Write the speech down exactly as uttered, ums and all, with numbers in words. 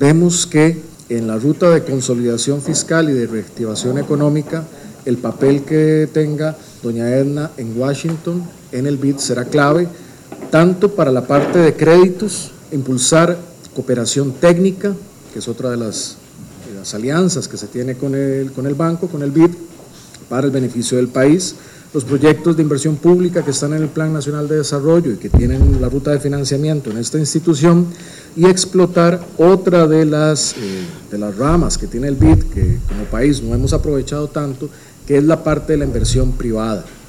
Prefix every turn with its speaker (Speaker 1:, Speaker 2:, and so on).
Speaker 1: vemos que en la ruta de consolidación fiscal y de reactivación económica, el papel que tenga doña Edna en Washington, en el B I D, será clave, tanto para la parte de créditos, impulsar cooperación técnica, que es otra de las, de las alianzas que se tiene con el, con el banco, con el B I D, para el beneficio del país, los proyectos de inversión pública que están en el Plan Nacional de Desarrollo y que tienen la ruta de financiamiento en esta institución, y explotar otra de las, eh, de las ramas que tiene el B I D, que como país no hemos aprovechado tanto, que es la parte de la inversión privada.